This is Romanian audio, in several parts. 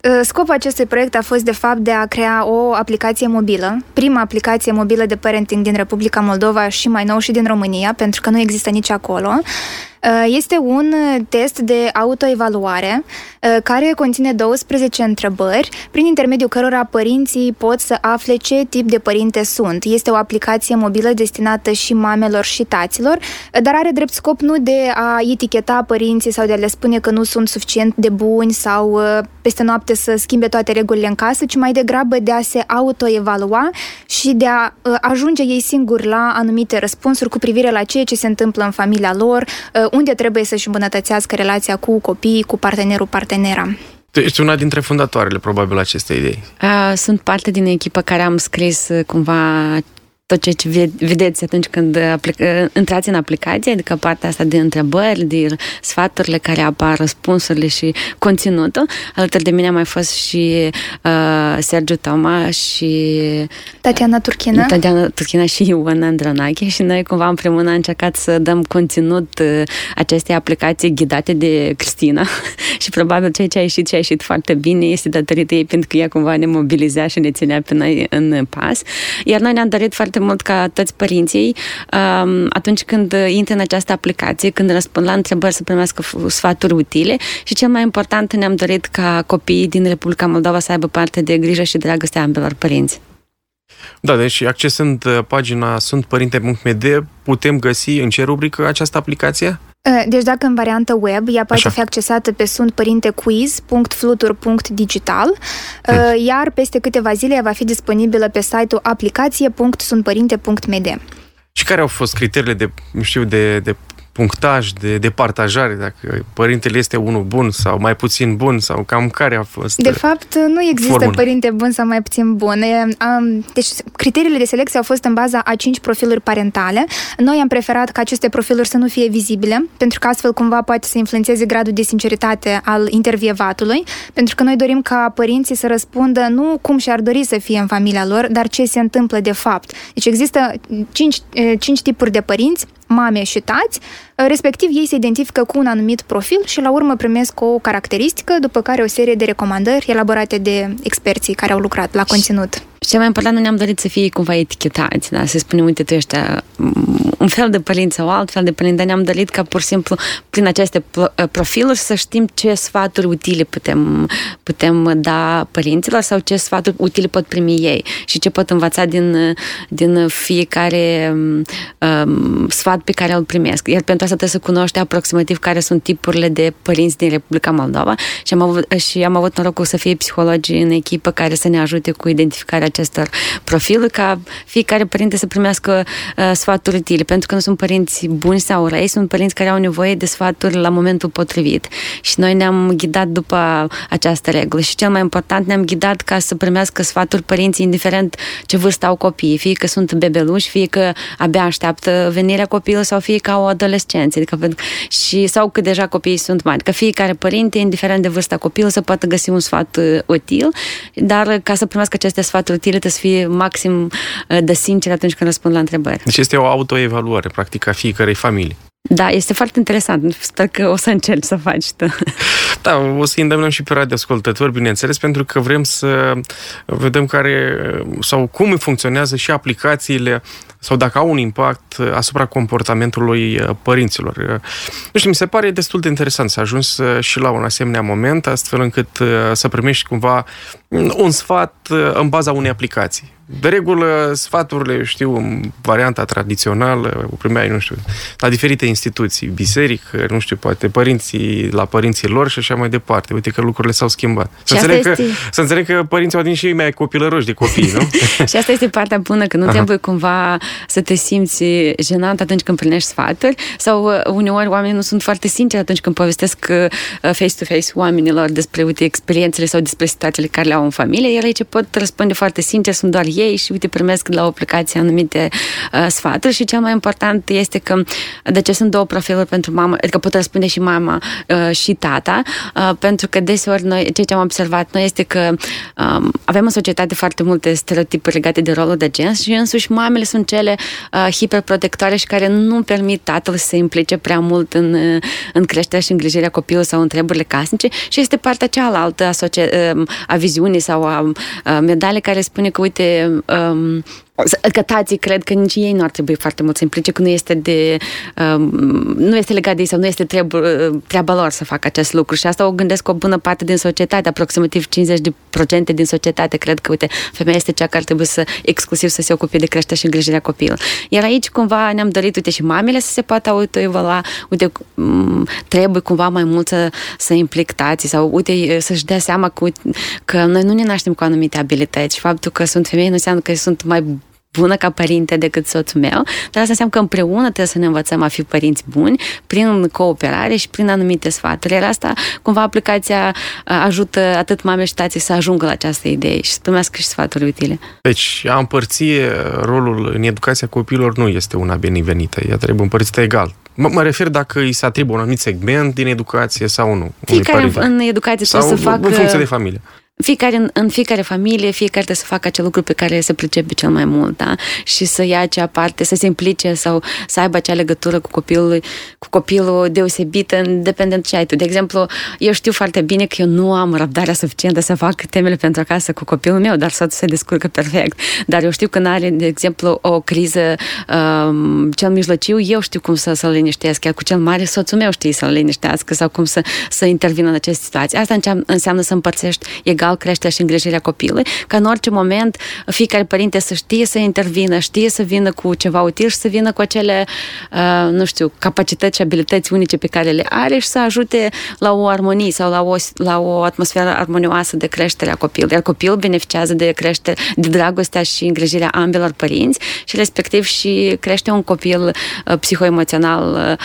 Scopul acestui proiect a fost, de fapt, de a crea o aplicație mobilă, prima aplicație mobilă de parenting din Republica Moldova și mai nou și din România, pentru că nu există nici acolo. Este un test de autoevaluare care conține 12 întrebări, prin intermediul cărora părinții pot să afle ce tip de părinte sunt. Este o aplicație mobilă destinată și mamelor și taților, dar are drept scop nu de a eticheta părinții sau de a le spune că nu sunt suficient de buni sau peste noapte să schimbe toate regulile în casă, ci mai degrabă de a se autoevalua și de a ajunge ei singuri la anumite răspunsuri cu privire la ceea ce se întâmplă în familia lor, unde trebuie să-și îmbunătățească relația cu copiii, cu partenerul, partenera. Tu ești una dintre fondatoarele, probabil, acestei idei. Sunt parte din echipă care am scris cumva tot ceea ce vedeți atunci când intrați în aplicație, adică partea asta de întrebări, de sfaturile care apar, răspunsurile și conținutul. Alături de mine a mai fost și Sergiu Toma și Tatiana Turchina și Ioana Andronache și noi cumva împreună am încercat să dăm conținut acestei aplicații ghidate de Cristina și probabil ceea ce a ieșit foarte bine este datorită ei, pentru că ea cumva ne mobiliza și ne ținea pe noi în pas. Iar noi ne-am dorit foarte mult ca toți părinții, atunci când intră în această aplicație, când răspund la întrebări, să primească sfaturi utile și cel mai important, ne-am dorit ca copiii din Republica Moldova să aibă parte de grijă și dragostea ambelor părinți. Da, deci accesând pagina suntpărinte.md putem găsi în ce rubrică această aplicație? Deci dacă în variantă web, ea poate fi accesată pe suntpărintequiz.flutur.digital, iar peste câteva zile ea va fi disponibilă pe site-ul aplicație.suntpărinte.md. Și care au fost criteriile de punctaj, de partajare, dacă părintele este unul bun sau mai puțin bun, sau cam care a fost? De fapt, nu există părinte bun sau mai puțin bun. Deci, criteriile de selecție au fost în baza a 5 profiluri parentale. Noi am preferat ca aceste profiluri să nu fie vizibile, pentru că astfel cumva poate să influențeze gradul de sinceritate al intervievatului, pentru că noi dorim ca părinții să răspundă nu cum și-ar dori să fie în familia lor, dar ce se întâmplă de fapt. Deci există 5 tipuri de părinți, mame și tați, respectiv ei se identifică cu un anumit profil și la urmă primesc o caracteristică, după care o serie de recomandări elaborate de experții care au lucrat la conținut. Și cel mai important, nu ne-am dorit să fie cumva etichetați, da? Să spunem, uite, tu ești un fel de părinți sau alt fel de părinți, dar ne-am dorit ca pur și simplu prin aceste profiluri să știm ce sfaturi utile putem da părinților sau ce sfaturi utile pot primi ei și ce pot învăța din fiecare sfat pe care îl primesc. Iar pentru asta trebuie să cunoști aproximativ care sunt tipurile de părinți din Republica Moldova și am avut norocul să fie psihologi în echipă care să ne ajute cu identificarea acestor profiluri, ca fiecare părinte să primească sfaturi utile, pentru că nu sunt părinți buni sau răi, sunt părinți care au nevoie de sfaturi la momentul potrivit. Și noi ne-am ghidat după această regulă și cel mai important, ne-am ghidat ca să primească sfaturi părinții indiferent ce vârstă au copiii, fie că sunt bebeluși, fie că abia așteaptă venirea copilului sau fie că au adolescenți, sau că deja copiii sunt mari. Că fiecare părinte, indiferent de vârsta copilului, să poată găsi un sfat util, dar ca să primească aceste sfaturi utile, trebuie să fie maxim de sincer atunci când răspund la întrebări. Deci este o autoevaluare, practic, a fiecărei familii. Da, este foarte interesant. Sper că o să încerci să faci tu. Da, o să îndemnăm și pe radioascultători, bineînțeles, pentru că vrem să vedem cum funcționează și aplicațiile sau dacă au un impact asupra comportamentului părinților. Nu știu, mi se pare destul de interesant să ajungi și la un asemenea moment, astfel încât să primești cumva un sfat în baza unei aplicații. De regulă, sfaturile, în varianta tradițională, o primeai, la diferite instituții, biserică, poate părinții la părinții lor și așa mai departe. Uite că lucrurile s-au schimbat. Să înțeleg că părinții au devenit și ei mai copilăroși de copii, nu? Și asta este partea bună, că nu trebuie cumva să te simți jenant atunci când primești sfaturi, sau uneori oamenii nu sunt foarte sinceri atunci când povestesc face-to-face oamenilor despre, experiențele sau despre situațiile care le au în familie, iar aici pot răspunde foarte sincer, sunt doar ei și primesc la o aplicație anumite sfaturi și cel mai important este că de ce sunt două profiluri pentru mamă, adică pot răspunde și mama și tata, pentru că deseori noi, ceea ce am observat noi este că avem în societate foarte multe stereotipuri legate de rolul de gen și însuși mamele sunt acele hiperprotectoare și care nu permit tatăl să se implice prea mult în creșterea și îngrijirea copilului sau în treburile casnice, și este partea cealaltă a viziunii sau a medalei care spune că, uite, că tații cred că nici ei nu ar trebui foarte mult să implice, că nu este legat de ei sau nu este treaba lor să facă acest lucru. Și asta o gândesc o bună parte din societate, aproximativ 50% din societate cred că, uite, femeia este cea care trebuie exclusiv să se ocupe de creșterea și îngrijirea copilului. Iar aici cumva ne-am dorit, uite, și mamele să se poată autoevalua, uite, trebuie cumva mai mult să implic tații sau, uite, să-și dea seama că noi nu ne naștem cu anumite abilități. Faptul că sunt femei nu înseamnă că sunt mai bună ca părinte decât soțul meu, dar asta înseamnă că împreună trebuie să ne învățăm a fi părinți buni prin cooperare și prin anumite sfaturi. Iar asta, cumva, aplicația ajută atât mame și tații să ajungă la această idee și să primească și sfaturi utile. Deci, a împărți rolul în educația copiilor nu este una binevenită, ea trebuie împărțită egal. Mă refer dacă îi se atribuie un anumit segment din educație sau nu. Fiecare în educație trebuie să facă... în funcție de familie. În fiecare familie, fiecare trebuie să facă acel lucru pe care se pricepe cel mai mult, da? Și să ia acea parte, să se implice sau să aibă acea legătură cu copilul deosebită, independent ce ai tu. De exemplu, eu știu foarte bine că eu nu am răbdarea suficientă să fac temele pentru acasă cu copilul meu, dar soțul se descurcă perfect. Dar eu știu că n-are, de exemplu, o criză cel mijlociu, eu știu cum să-l liniștesc, chiar cu cel mare soțul meu știe să-l liniștească sau cum să intervină în aceste situații. Asta înseamnă să împărțești egal creșterea și îngrijirea copilului, ca în orice moment fiecare părinte să știe să intervină, știe să vină cu ceva util și să vină cu acele, capacități și abilități unice pe care le are și să ajute la o armonie sau la o atmosferă armonioasă de creștere a copilului. Iar copilul beneficiază de dragostea și îngrijirea ambelor părinți și respectiv și crește un copil psihoemoțional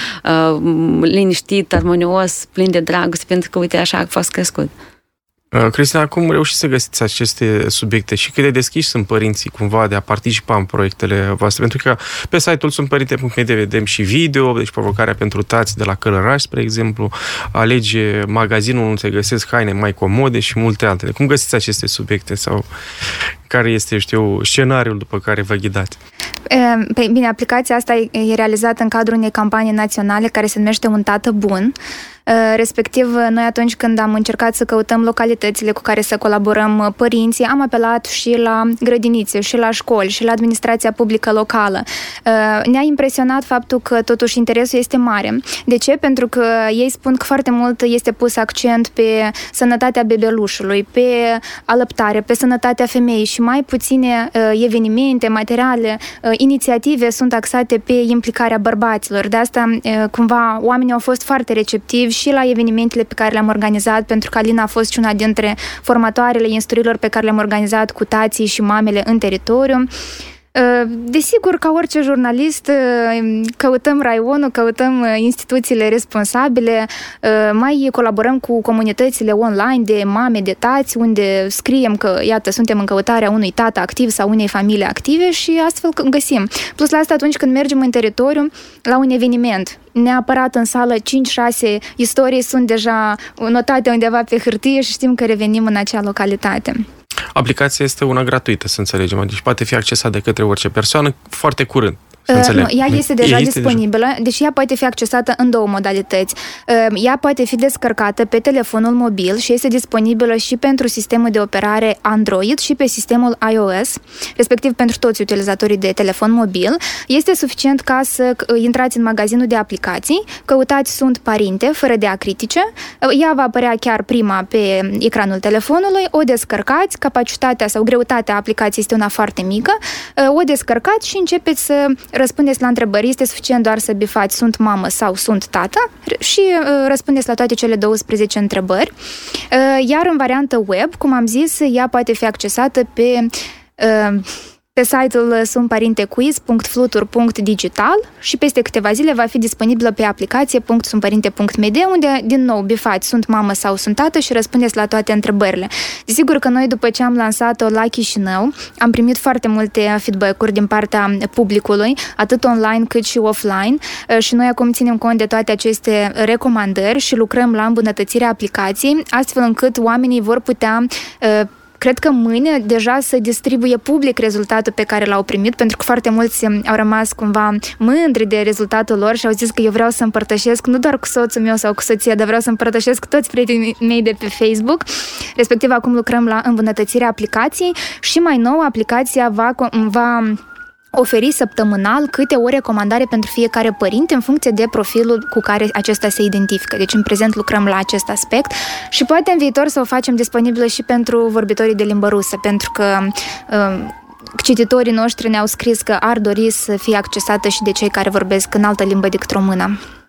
liniștit, armonios, plin de dragoste, pentru că, uite, așa a fost crescut. Cristina, cum reușiți să găsiți aceste subiecte și cât de deschiși sunt părinții cumva de a participa în proiectele voastre? Pentru că pe site-ul sunpărinte.md vedem și video, deci provocarea pentru tați de la Călăraș, spre exemplu, alege magazinul unde se găsesc haine mai comode și multe altele. Cum găsiți aceste subiecte sau care este, scenariul după care vă ghidați? Bine, aplicația asta e realizată în cadrul unei campanii naționale care se numește Un tată bun. Respectiv, noi atunci când am încercat să căutăm localitățile cu care să colaborăm părinții, am apelat și la grădinițe, și la școli, și la administrația publică locală. Ne-a impresionat faptul că totuși interesul este mare. De ce? Pentru că ei spun că foarte mult este pus accent pe sănătatea bebelușului, pe alăptare, pe sănătatea femeii și mai puține evenimente, materiale, inițiative sunt axate pe implicarea bărbaților. De asta, cumva, oamenii au fost foarte receptivi și la evenimentele pe care le-am organizat, pentru că Alina a fost și una dintre formatoarele, instruirilor pe care le-am organizat cu tații și mamele în teritoriu. Desigur, ca orice jurnalist, căutăm raionul, căutăm instituțiile responsabile, mai colaborăm cu comunitățile online de mame, de tați, unde scriem că, iată, suntem în căutarea unui tată activ sau unei familii active și astfel găsim. Plus la asta, atunci când mergem în teritoriu, la un eveniment, neapărat în sală 5-6 istorii sunt deja notate undeva pe hârtie și știm că revenim în acea localitate. Aplicația este una gratuită, să înțelegem, deci poate fi accesată de către orice persoană foarte curând. Ea este deja disponibilă, deci ea poate fi accesată în două modalități. Ea poate fi descărcată pe telefonul mobil și este disponibilă și pentru sistemul de operare Android și pe sistemul iOS, respectiv pentru toți utilizatorii de telefon mobil. Este suficient ca să intrați în magazinul de aplicații, căutați Sunt Părinte, fără de acritice, ea va apărea chiar prima pe ecranul telefonului, o descărcați, capacitatea sau greutatea aplicației este una foarte mică, o descărcați și începeți să răspundeți la întrebări. Este suficient doar să bifați Sunt mamă sau Sunt tată și răspundeți la toate cele 12 întrebări. Iar în variantă web, cum am zis, ea poate fi accesată pe site-ul sunparintequiz.flutur.digital și peste câteva zile va fi disponibilă pe aplicație .sunparinte.md, unde, din nou, bifați Sunt mamă sau Sunt tată și răspundeți la toate întrebările. Desigur că noi, după ce am lansat-o la Chișinău, am primit foarte multe feedback-uri din partea publicului, atât online cât și offline, și noi acum ținem cont de toate aceste recomandări și lucrăm la îmbunătățirea aplicației, astfel încât oamenii vor putea cred că mâine deja se distribuie public rezultatul pe care l-au primit, pentru că foarte mulți au rămas cumva mândri de rezultatul lor și au zis că eu vreau să împărtășesc nu doar cu soțul meu sau cu soția, dar vreau să împărtășesc cu toți prietenii mei de pe Facebook. Respectiv, acum lucrăm la îmbunătățirea aplicației și mai nou aplicația va oferi săptămânal câte o recomandare pentru fiecare părinte în funcție de profilul cu care acesta se identifică. Deci în prezent lucrăm la acest aspect și poate în viitor să o facem disponibilă și pentru vorbitorii de limbă rusă, pentru că cititorii noștri ne-au scris că ar dori să fie accesată și de cei care vorbesc în altă limbă decât română.